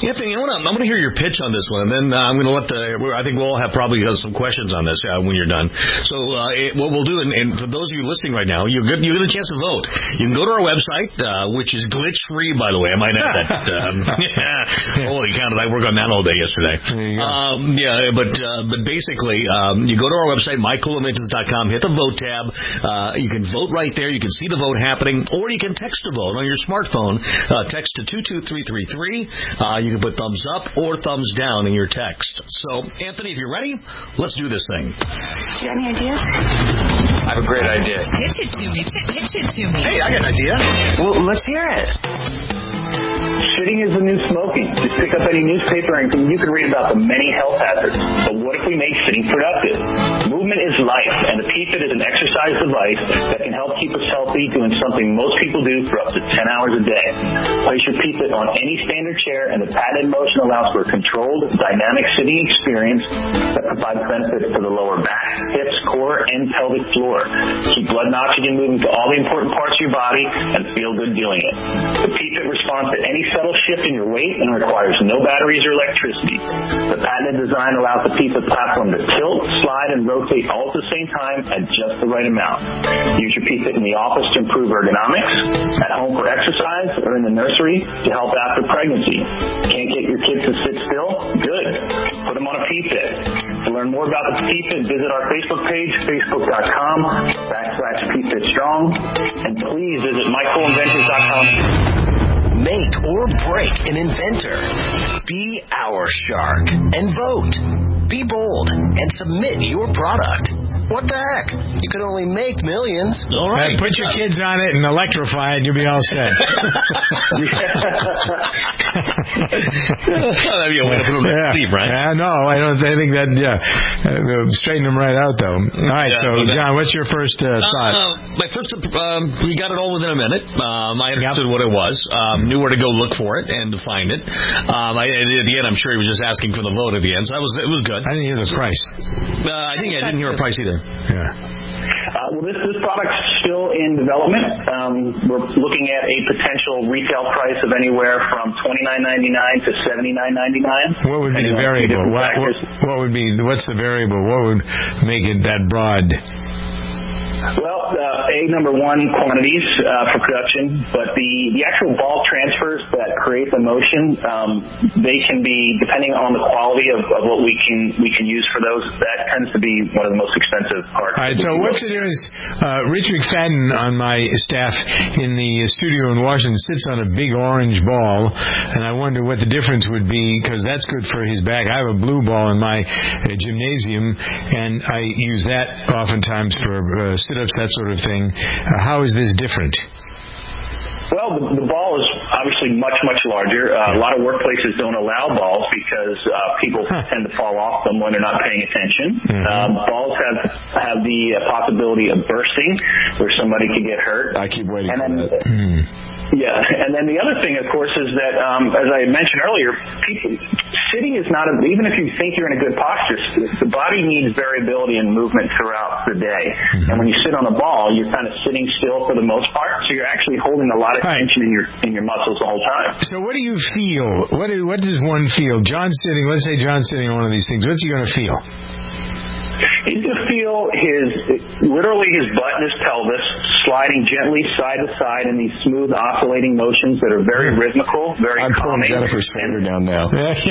S9: Anthony, I want to I want to hear your pitch on this one, and then uh, I'm going to let the. I think we'll all have probably have some questions on this uh, when you're done. So uh, it, what we'll do, and, and for those of you listening right now, you get you get a chance to vote. You can go to our website, uh, which is glitch free, by the way. I might add that. Um, yeah. Holy cow! Did I work on that all day yesterday? Um, yeah, but uh, but basically, um, you go to our website, my cool inventions dot com, hit the vote tab. Uh, you can vote right there. You can see the vote happening, or you can text to vote on your smartphone. Uh, text to two two three three three. Uh, you can put thumbs up or thumbs down in your text. So, Anthony, if you're ready, let's do this thing.
S6: You got any ideas?
S5: I have a great idea.
S4: Pitch it to me. Pitch it to me.
S5: Hey, I got an idea. Well, let's hear it.
S22: Sitting is the new smoking. Just pick up any newspaper and you can read about the many health hazards. But what if we make sitting productive? Movement is life, and the P-Fit is an exercise device that can help keep us healthy doing something most people do for up to ten hours a day. Place your P-Fit on any standard chair, and the patented motion allows for a controlled, dynamic sitting experience that provides benefits to the lower back, hips, core, and pelvic floor. Keep blood and oxygen moving to all the important parts of your body and feel good doing it. The P-Fit responds to any subtle shift in your weight and requires no batteries or electricity. The patented design allows the P-Fit platform to tilt, slide, and rotate all at the same time at just the right amount. Use your P-Fit in the office to improve ergonomics, at home for exercise, or in the nursery to help after pregnancy. Can't get your kids to sit still? Good. Put them on a P-Fit. To learn more about the P-Fit, visit our Facebook page, facebook dot com backslash P-Fit Strong, and please visit my cool inventions dot com.
S16: Make or break an inventor. Be our shark and vote. Be bold and submit your product. What the heck? You could only make millions.
S2: All right. Uh, put your kids on it and electrify it, you'll be all set.
S9: That'd be a way to put them to
S2: yeah.
S9: sleep, right?
S2: Yeah, no, I don't. I think that yeah, uh, straighten them right out, though. All right, yeah, so John, what's your first uh, thought?
S9: Uh, my first, um, we got it all within a minute. Um, I understood yep. what it was. Um, knew where to go look for it and to find it. Um, I, at the end, I'm sure he was just asking for the vote at the end, so that was it was good.
S2: I didn't hear the price.
S9: Uh, I think I didn't hear a price either.
S2: Yeah.
S22: Uh, well, this, this product's still in development. Um, we're looking at a potential retail price of anywhere from twenty-nine ninety-nine to seventy-nine ninety-nine.
S2: What would be the variable? What, what, what would be? What's the variable? What would make it that broad?
S22: Well, uh, A, number one, quantities uh, for production, but the, the actual ball transfers that create the motion, um, they can be, depending on the quality of, of what we can we can use for those, that tends to be one of the most expensive parts.
S2: All right, so what's the difference? Uh, Rich McFadden on my staff in the studio in Washington sits on a big orange ball, and I wonder what the difference would be, because that's good for his back. I have a blue ball in my uh, gymnasium, and I use that oftentimes for uh, sit-ups, that sort of thing. Uh, how is this different?
S22: Well, the, the ball is obviously much, much larger. Uh, a lot of workplaces don't allow balls because uh, people huh. tend to fall off them when they're not paying attention. Mm-hmm. Um, balls have have the uh, possibility of bursting, where somebody could get hurt.
S5: I keep waiting
S22: and
S5: for
S22: then,
S5: that.
S22: Mm. Yeah, and then the other thing, of course, is that, um, as I mentioned earlier, people, sitting is not, a, even if you think you're in a good posture, the body needs variability and movement throughout the day. Mm-hmm. And when you sit on a ball, you're kind of sitting still for the most part, so you're actually holding a lot of tension in your in your muscles the whole time.
S2: So what do you feel? What do, what does one feel? John sitting, let's say John's sitting on one of these things. What's he going to feel?
S22: He's going to feel his, literally his butt and his pelvis sliding gently side to side in these smooth oscillating motions that are very rhythmical, very
S5: I'm
S22: calming.
S5: I'm pulling Jennifer's finger down now.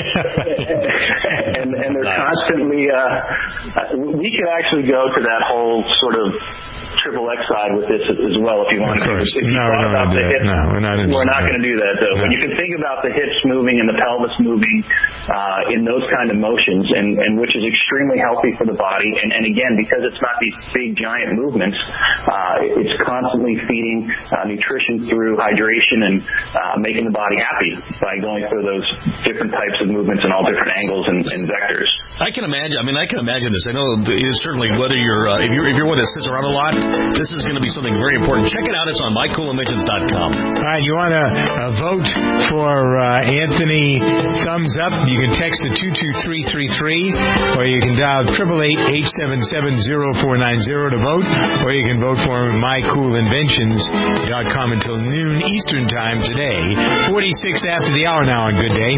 S22: and, and they're constantly, uh, we could actually go to that whole sort of triple X side with this as well if you want to. If you
S2: no,
S22: thought about the hips,
S2: no, we're not,
S22: we're not going to do that though. No. But you can think about the hips moving and the pelvis moving uh, in those kind of motions, and, and which is extremely healthy for the body. And, and again, because it's not these big giant movements, uh, it's constantly feeding uh, nutrition through hydration and uh, making the body happy by going through those different types of movements in all different angles and, and vectors.
S9: I can imagine. I mean, I can imagine this. I know it's certainly whether you're uh, if you're if you're one that sits around a lot. this is going to be something very important. Check it out. It's on my cool inventions dot com.
S2: All right, you want to uh, vote for uh, Anthony Thumbs Up? You can text to two two three three three, or you can dial eight eight eight, eight seven seven, zero four nine zero to vote, or you can vote for my cool inventions dot com until noon Eastern Time today. forty-six after the hour now on Good Day.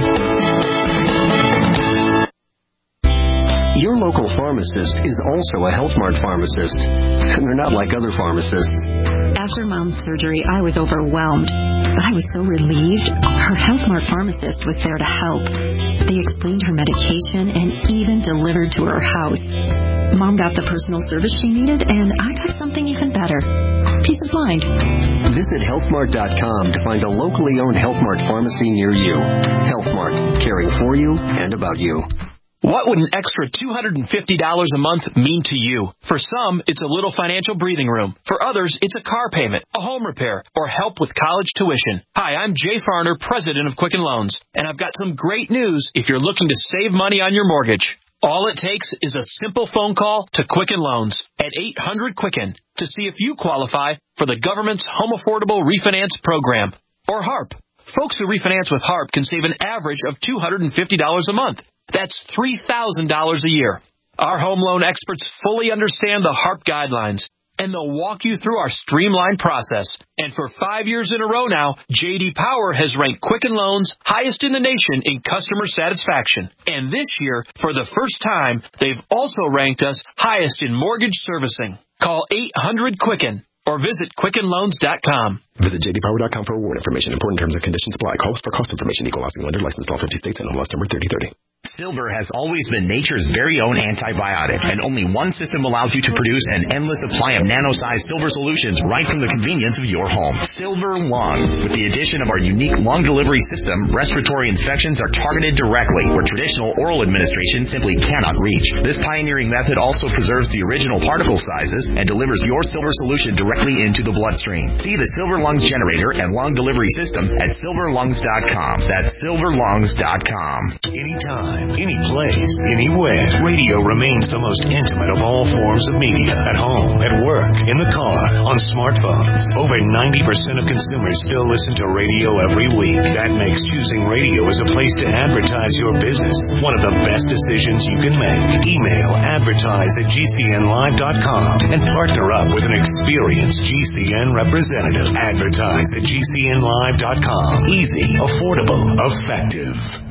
S10: Your local pharmacist is also a Health Mart pharmacist, and they're not like other pharmacists.
S11: After Mom's surgery, I was overwhelmed, but I was so relieved. Her Health Mart pharmacist was there to help. They explained her medication and even delivered to her house. Mom got the personal service she needed, and I got something even better. Peace of mind.
S10: Visit health mart dot com to find a locally owned Health Mart pharmacy near you. Health Mart, caring for you and about you.
S23: What would an extra two hundred fifty dollars a month mean to you? For some, it's a little financial breathing room. For others, it's a car payment, a home repair, or help with college tuition. Hi, I'm Jay Farner, president of Quicken Loans, and I've got some great news if you're looking to save money on your mortgage. All it takes is a simple phone call to Quicken Loans at eight hundred Quicken to see if you qualify for the government's Home Affordable Refinance Program, or HARP. Folks who refinance with HARP can save an average of two hundred fifty dollars a month. That's three thousand dollars a year. Our home loan experts fully understand the HARP guidelines, and they'll walk you through our streamlined process. And for five years in a row now, J D Power has ranked Quicken Loans highest in the nation in customer satisfaction. And this year, for the first time, they've also ranked us highest in mortgage servicing. Call eight hundred Quicken or visit quicken loans dot com.
S24: Visit j d power dot com for award information. Important terms and conditions apply. Calls for cost information. Equal housing lender. Licensed all fifty states and M L S number thirty thirty.
S25: Silver has always been nature's very own antibiotic, and only one system allows you to produce an endless supply of nano-sized silver solutions right from the convenience of your home. Silver Lungs. With the addition of our unique lung delivery system, respiratory infections are targeted directly, where traditional oral administration simply cannot reach. This pioneering method also preserves the original particle sizes and delivers your silver solution directly into the bloodstream. See the Silver Lungs generator and lung delivery system at silver lungs dot com. That's silver lungs dot com.
S1: Anytime, any place, anywhere, radio remains the most intimate of all forms of media. At home, at work, in the car, on smartphones. Over ninety percent of consumers still listen to radio every week. That makes choosing radio as a place to advertise your business one of the best decisions you can make. Email advertise at g c n live dot com and partner up with an experienced G C N representative. Advertise at g c n live dot com. Easy, affordable, effective.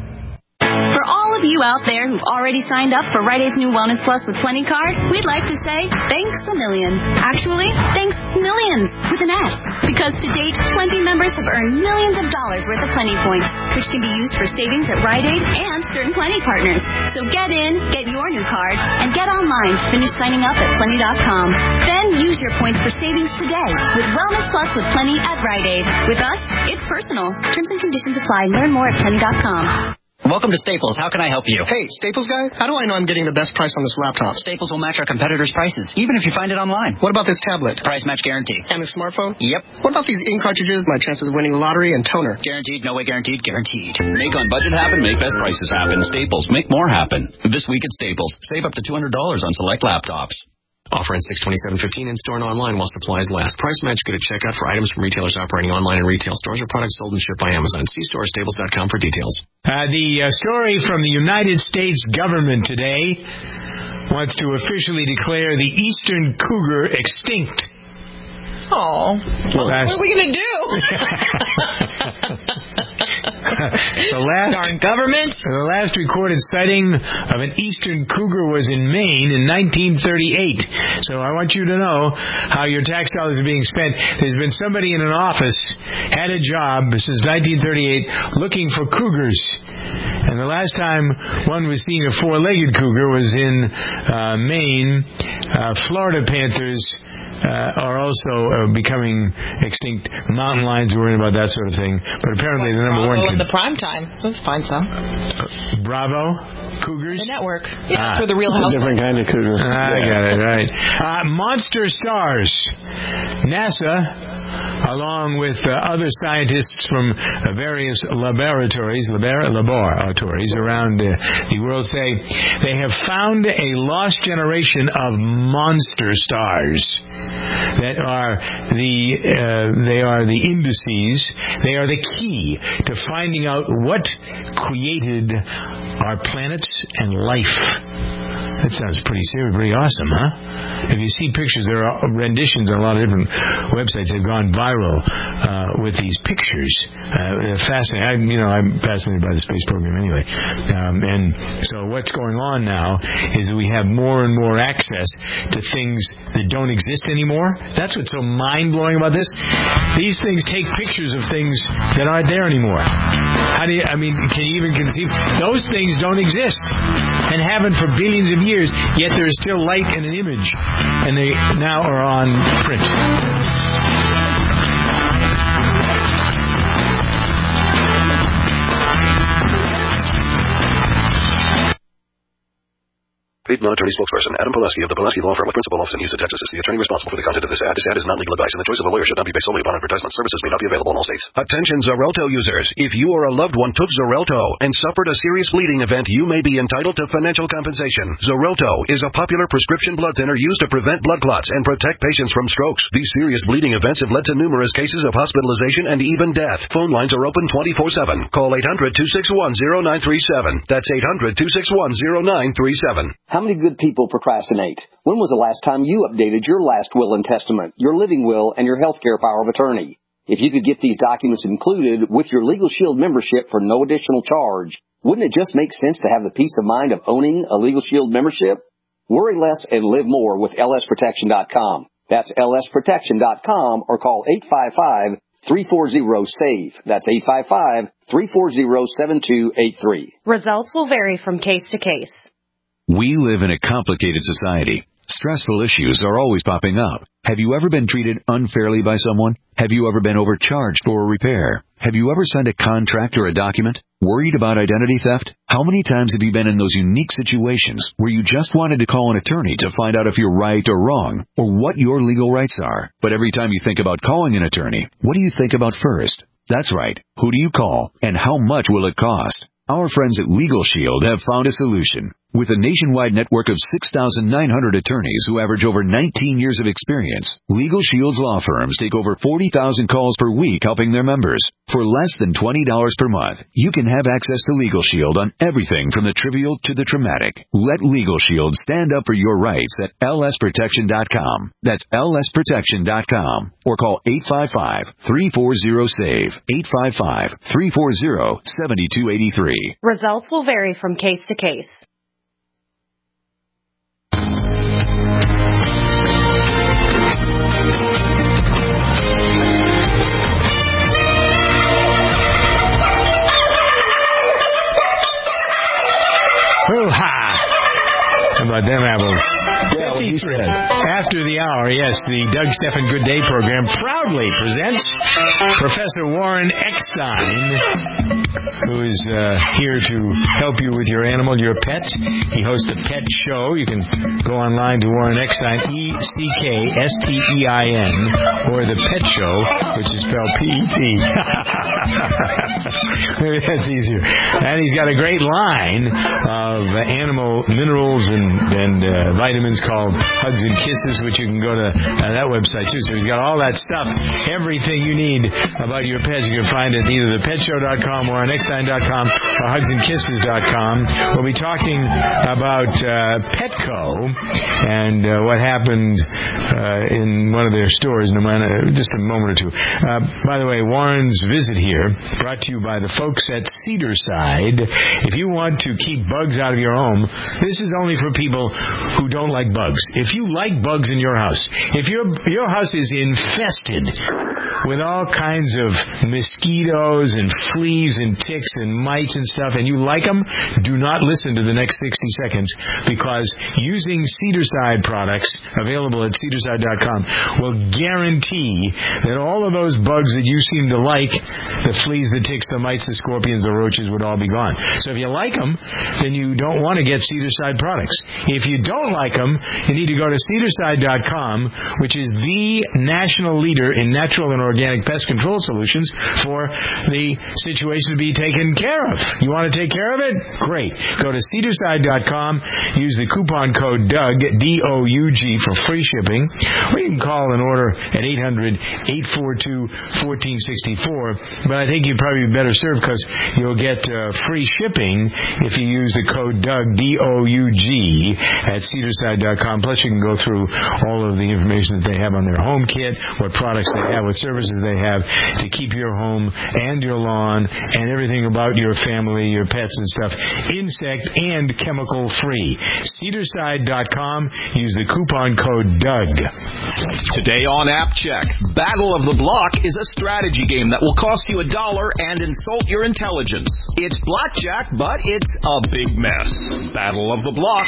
S7: For all of you out there who've already signed up for Rite Aid's new Wellness Plus with Plenty card, we'd like to say thanks a million. Actually, thanks millions with an S. Because to date, Plenty members have earned millions of dollars worth of Plenty points, which can be used for savings at Rite Aid and certain Plenty partners. So get in, get your new card, and get online to finish signing up at Plenty dot com. Then use your points for savings today with Wellness Plus with Plenty at Rite Aid. With us, it's personal. Terms and conditions apply. Learn more at Plenty dot com.
S26: Welcome to Staples. How can I help you?
S27: Hey, Staples guy, how do I know I'm getting the best price on this laptop?
S26: Staples will match our competitors' prices, even if you find it online.
S27: What about this tablet?
S26: Price match guarantee.
S27: And the smartphone?
S26: Yep.
S27: What about these ink cartridges, my chances of winning the lottery, and toner?
S26: Guaranteed, no way guaranteed, guaranteed.
S28: Make on budget happen, make best prices happen. Staples, make more happen. This week at Staples, save up to two hundred dollars on select laptops.
S29: Offer ends six twenty-seven fifteen in store and online while supplies last. Price match good at checkout for items from retailers operating online and retail stores or products sold and shipped by Amazon. See store staples dot com for details.
S2: Uh, the uh, story from the United States government today wants to officially declare the eastern cougar extinct.
S4: Oh,
S2: well,
S4: what are we going to do?
S2: the last
S4: Darn government.
S2: The last recorded sighting of an eastern cougar was in Maine in nineteen thirty-eight. So I want you to know how your tax dollars are being spent. There's been somebody in an office had a job since nineteen thirty-eight looking for cougars. And the last time one was seeing a four-legged cougar was in uh, Maine. Uh, Florida panthers Uh, are also uh, becoming extinct. Mountain lions are worrying about that sort of thing. But apparently
S4: well,
S2: the number
S4: Bravo
S2: one...
S4: in the prime time. Let's find some.
S2: Uh, Bravo? Cougars?
S4: The network. Yeah,
S2: ah.
S4: that's where the real house
S5: different kind of cougar.
S2: I got it, right. Uh, monster stars. NASA along with uh, other scientists from uh, various laboratories, labor- laboratories around uh, the world, say they have found a lost generation of monster stars that are the uh, they are the indices. They are the key to finding out what created our planets and life. That sounds pretty serious, pretty awesome, huh? If you see pictures, there are renditions on a lot of different websites that have gone viral uh, with these pictures. Uh, fascinating. I, you know, I'm fascinated by the space program anyway. Um, and so what's going on now is that we have more and more access to things that don't exist anymore. That's what's so mind-blowing about this. These things take pictures of things that aren't there anymore. How do you, I mean, can you even conceive? Those things don't exist and haven't for billions of years, yet there is still light and an image, and they now are on print.
S16: Paid non-attorney spokesperson Adam Pulaski of the Pulaski Law Firm with principal office in Houston, Texas is the attorney responsible for the content of this ad. This ad is not legal advice, and the choice of a lawyer should not be based solely upon advertisement. Services may not be available in all states. Attention Xarelto users. If you or a loved one took Xarelto and suffered a serious bleeding event, you may be entitled to financial compensation. Xarelto is a popular prescription blood thinner used to prevent blood clots and protect patients from strokes. These serious bleeding events have led to numerous cases of hospitalization and even death. Phone lines are open twenty-four seven. Call eight hundred, two six one, zero nine three seven. That's eight hundred, two six one, zero nine three seven.
S3: How many good people procrastinate? When was the last time you updated your last will and testament, your living will, and your health care power of attorney? If you could get these documents included with your Legal Shield membership for no additional charge, wouldn't it just make sense to have the peace of mind of owning a Legal Shield membership? Worry less and live more with L S protection dot com. That's L S protection dot com, or call eight five five, three four zero, SAVE. That's eight five five, three four zero, seven two eight three.
S12: Results will vary from case to case.
S13: We live in a complicated society. Stressful issues are always popping up. Have you ever been treated unfairly by someone? Have you ever been overcharged for a repair? Have you ever signed a contract or a document? Worried about identity theft? How many times have you been in those unique situations where you just wanted to call an attorney to find out if you're right or wrong, or what your legal rights are? But every time you think about calling an attorney, what do you think about first? That's right. Who do you call, and how much will it cost? Our friends at Legal Shield have found a solution. With a nationwide network of six thousand nine hundred attorneys who average over nineteen years of experience, Legal Shield's law firms take over forty thousand calls per week helping their members. For less than twenty dollars per month, you can have access to Legal Shield on everything from the trivial to the traumatic. Let Legal Shield stand up for your rights at L S protection dot com. That's L S protection dot com. Or call eight five five, three four zero, SAVE. eight five five, three four zero, seven two eight three.
S12: Results will vary from case to case.
S2: Hoo-ha! How about them apples? Yeah, what you said. After the hour, yes, the Doug Stephan Good Day program proudly presents Professor Warren Eckstein, who is uh, here to help you with your animal, your pet. He hosts the Pet Show. You can go online to Warren Eckstein, E C K S T E I N, or the Pet Show, which is spelled P E T. Maybe that's easier. And he's got a great line of animal minerals and, and uh, vitamins called Hugs and Kisses, which you can go to uh, that website too. So he's got all that stuff, everything you need about your pets. You can find it either the pet show dot com or on eckstein dot com or hugs and kisses dot com. We'll be talking about uh, Petco and uh, what happened uh, in one of their stores in a minute, just a moment or two. Uh, by the way, Warren's visit here brought to you by the folks at Cedarside. If you want to keep bugs out of your home, this is only for people who don't like bugs. If you like bugs in your house, if your your house is infested with all kinds of mosquitoes and fleas and ticks and mites and stuff, and you like them, do not listen to the next sixty seconds, because using Cedarside products available at cedarside dot com will guarantee that all of those bugs that you seem to like, the fleas, the ticks, the mites, the scorpions, the roaches, would all be gone. So if you like them, then you don't want to get Cedarside products. If you don't like them, you need to go to cedarside dot com, which is the national leader in natural and organic pest control solutions for the situation to be taken care of. You want to take care of it? Great. Go to cedarside dot com, use the coupon code Doug, D O U G, for free shipping, or you can call and order at eight hundred, eight four two, one four six four, but I think you'd probably be better served because you'll get uh, free shipping if you use the code Doug, D O U G, at cedarside dot com. Plus, you can go through all of the information that they have on their home kit, what products they have, what services they have to keep your home and your lawn and everything about your family, your pets and stuff, insect and chemical free. cedarside dot com. Use the coupon code Doug.
S6: Today on App Check, Battle of the Block is a strategy game that will cost you a dollar and insult your intelligence. It's blackjack, but it's a big mess. Battle of the Block.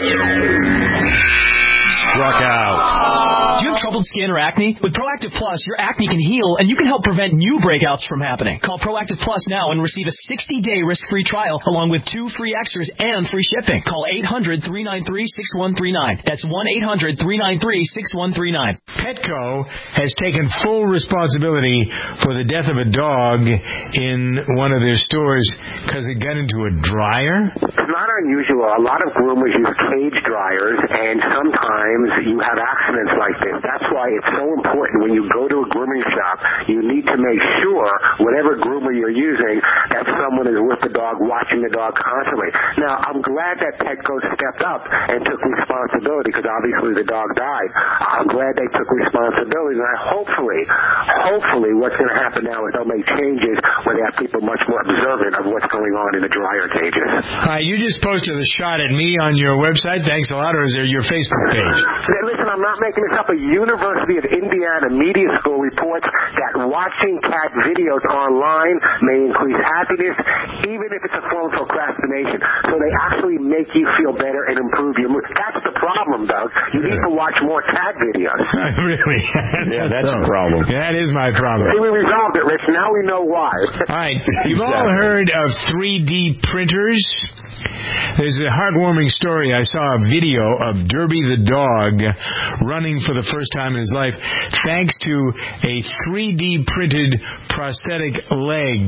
S2: Struck out.
S23: Do you have troubled skin or acne? With Proactive Plus, your acne can heal, and you can help prevent new breakouts from happening. Call Proactive Plus now and receive a sixty-day risk-free trial, along with two free extras and free shipping. Call eight hundred, three nine three, six one three nine. That's one eight hundred, three nine three, six one three nine.
S2: Petco has taken full responsibility for the death of a dog in one of their stores because it got into a dryer.
S8: It's not unusual. A lot of groomers use cage dryers, and sometimes you have accidents like this. That's why it's so important when you go to a grooming shop, you need to make sure whatever groomer you're using, that someone is with the dog, watching the dog constantly. Now, I'm glad that Petco stepped up and took responsibility because obviously the dog died. I'm glad they took responsibility, and I hopefully, hopefully what's going to happen now is they'll make changes where they have people much more observant of what's going on in the dryer cages.
S2: All right, you just posted a shot at me on your website. Thanks a lot. Or is there your Facebook page?
S8: Listen, I'm not making this up. A University of Indiana Media School reports that watching cat videos online may increase happiness, even if it's a form of procrastination. So they actually make you feel better and improve your mood. That's the problem, Doug. You need to watch more cat videos.
S2: Really?
S5: Yeah, that's a problem.
S2: That is my problem.
S8: See, we resolved it, Rich. Now we know why.
S2: All right. You've all heard of three D printers. There's a heartwarming story. I saw a video of Derby the dog running for the first time in his life thanks to a three D printed prosthetic leg.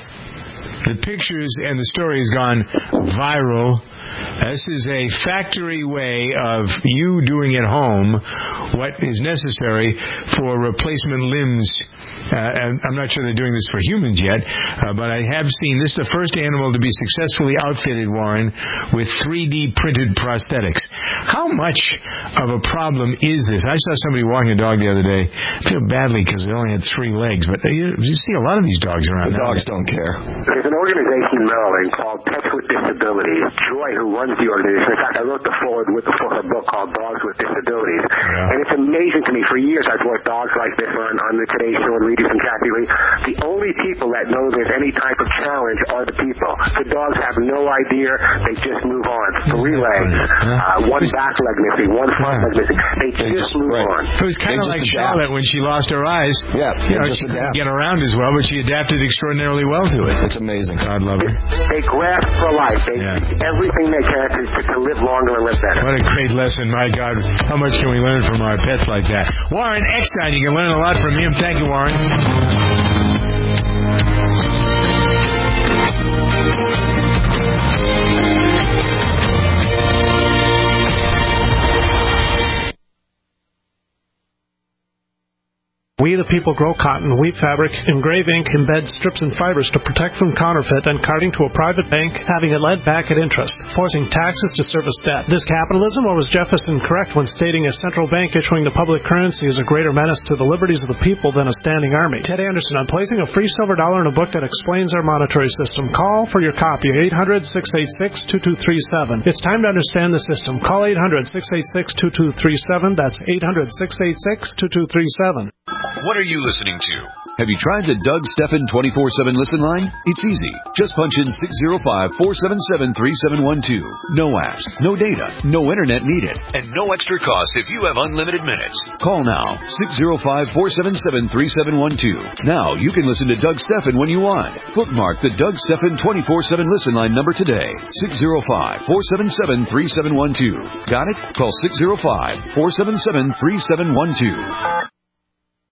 S2: The pictures and the story has gone viral. This is a factory way of you doing at home what is necessary for replacement limbs. Uh, and I'm not sure they're doing this for humans yet, uh, but I have seen this is the first animal to be successfully outfitted, Warren, with three D printed prosthetics. How much of a problem is this? I saw somebody walking a dog the other day. I feel badly because it only had three legs, but you, you see a lot of these dogs around.
S5: The
S2: now.
S5: dogs don't care.
S8: There's an organization in Maryland called Pets with Disabilities. Joy, who runs the organization, in fact, I wrote the foreword with for her book called Dogs with Disabilities. Yeah. And it's amazing to me. For years, I've brought dogs like this on, on the Today Show and Readers and Kathy Lee. The only people that know there's any type of challenge are the people. The dogs have no idea. They just move on. Three legs, uh, one back leg missing, one front leg missing. They, they just, just move right. on.
S2: It was kind of like adapt. Charlotte when she lost her eyes.
S5: Yeah,
S2: you know, she couldn't get around as well, but she adapted extraordinarily well to it.
S5: It's amazing.
S2: God love her.
S8: They grasp for life. They yeah. do everything they can to, to, to live longer and live better.
S2: What a great lesson. My God, how much can we learn from our pets like that? Warren Eckstein, you can learn a lot from him. Thank you, Warren.
S14: We the people grow cotton, weave fabric, engrave ink, embed strips and fibers to protect from counterfeit and carting to a private bank, having it lent back at interest, forcing taxes to service debt. This capitalism, or was Jefferson correct when stating a central bank issuing the public currency is a greater menace to the liberties of the people than a standing army? Ted Anderson on placing a free silver dollar in a book that explains our monetary system. Call for your copy, eight hundred, six eight six, two two three seven. It's time to understand the system. Call eight hundred, six eight six, two two three seven. That's eight hundred, six eight six, two two three seven.
S1: What are you listening to?
S13: Have you tried the Doug Stephan twenty-four seven listen line? It's easy. Just punch in six zero five, four seven seven, three seven one two. No apps, no data, no internet needed.
S1: And no extra cost if you have unlimited minutes.
S13: Call now, six zero five, four seven seven, three seven one two. Now you can listen to Doug Stephan when you want. Bookmark the Doug Stephan twenty-four seven listen line number today. six zero five, four seven seven, three seven one two. Got it? Call six zero five, four seven seven, three seven one two.